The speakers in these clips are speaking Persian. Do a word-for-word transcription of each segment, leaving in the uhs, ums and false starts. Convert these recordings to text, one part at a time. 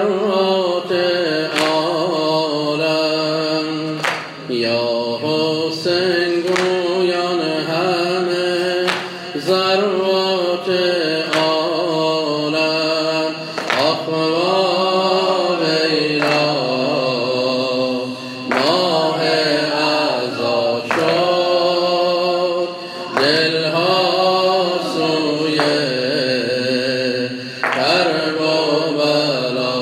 ذرات عالم یا حسین گویان همه ذرات عالم آخوا ویلا ماه عزا شد دلها سوی کرب و بلا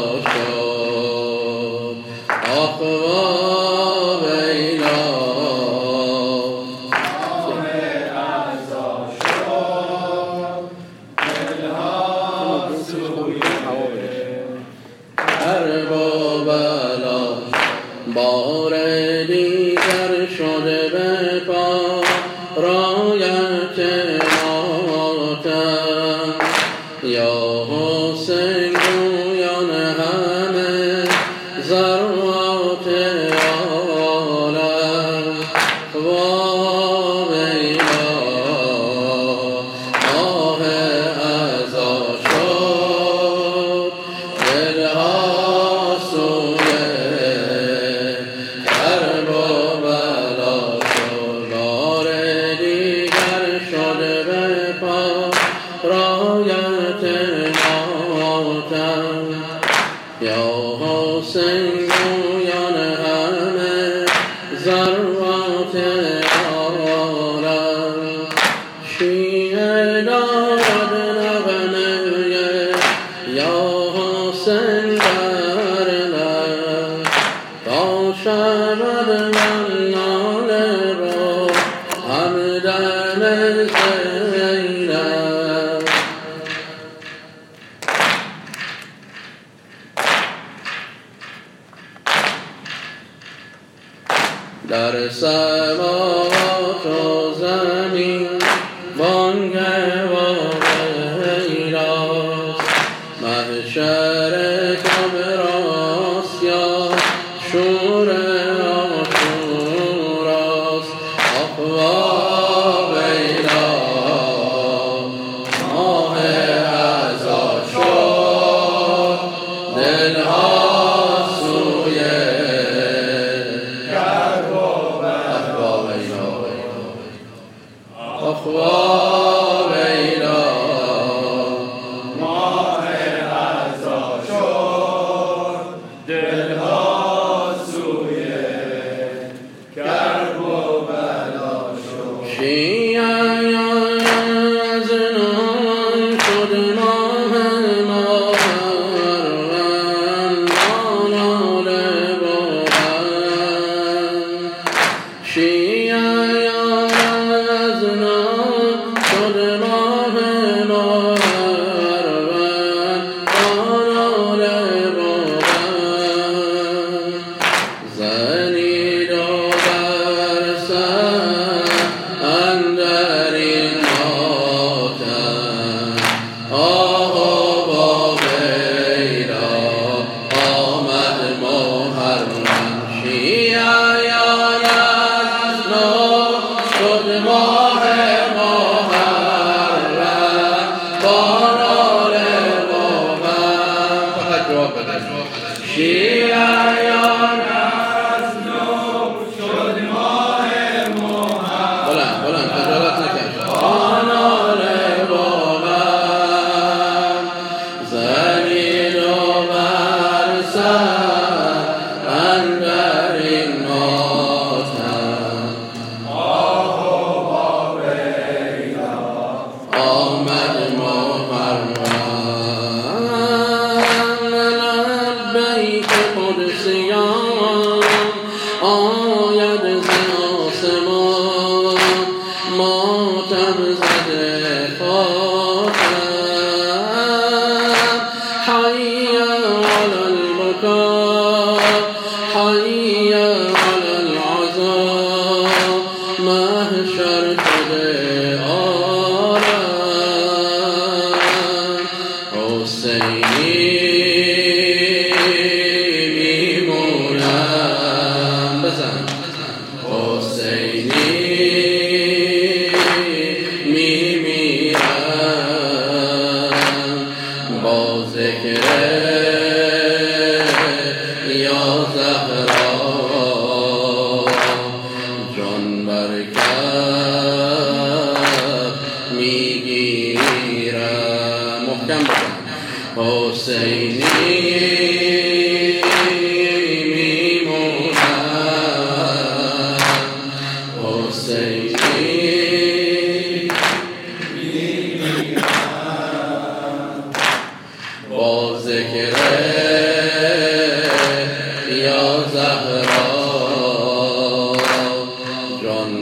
شد آخوا ویلا ماه عزا شد دلها سوی کرب و بلا بار دیگر شده به پا رایت ماتم یا حسین گویان همه ذرات عالم و ویلا ماه عزا شد دلها سوی کرب و بلا شد بار دیگر شده به پا رایت ماتم یا حسین گویان همه ذرات عالم شیعه دارد نغمه یا حسین در لب تا شود من ناله رو همدم زینب در سماوات و زمین بانگ واقعیراست محشر کبراست یا شور آشوراست آخوا ویلا ماه عزا شد دلها سوی آخوا ویلا ماه عزا شد دلها سوی کرب و بلا شد شیعیان از نام شد ماه مروان ناله بودن شیعیان از نام شد ماه مروان ناله بودن زنید و بر سر اندر این ماتم آه با ویلا آمد محرم شیعیان از نام شد ماه محرم با ناله بودن فقط جواب بده شیعیان از نام شد ماه محرم بلند بلند خجالت نکش با ناله بودن زنید و بر سر اندر این ماتم آمد محرم لبیک قدسیان آید ز آسمان ماتم زده خاتم حی علی البکا حی علی العزا محشر شده عالم حسینی میمونم بزن حسینی میمیرم با ذکر زهرا جان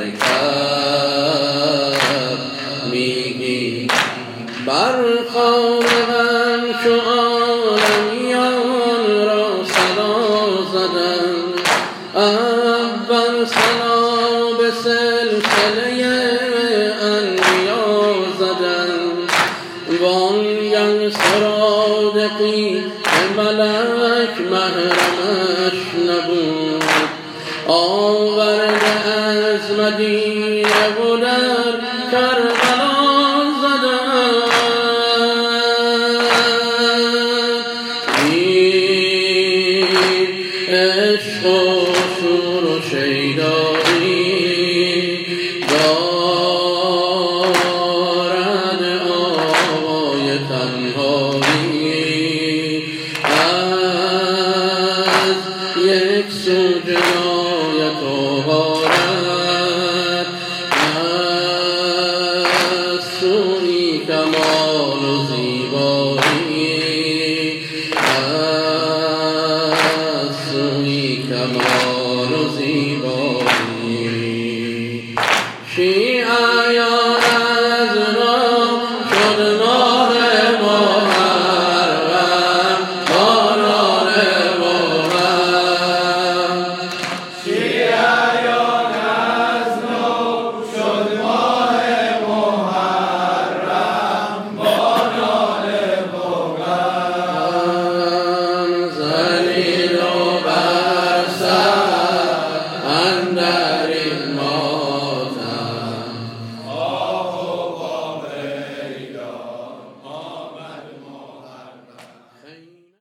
برکت میگی بر خالقم چو عالمیان را صدا زدن اول صلا به سلسله انبیا زدن وانگه سرادقی ملک محرمش نبود آورده از مدینه و در کربلا زدن این عشق و شور و شیدایی دارد آوای تنهایی از یک سو جنایت و غارت از سوی کمال و زیبایی از سوی کمال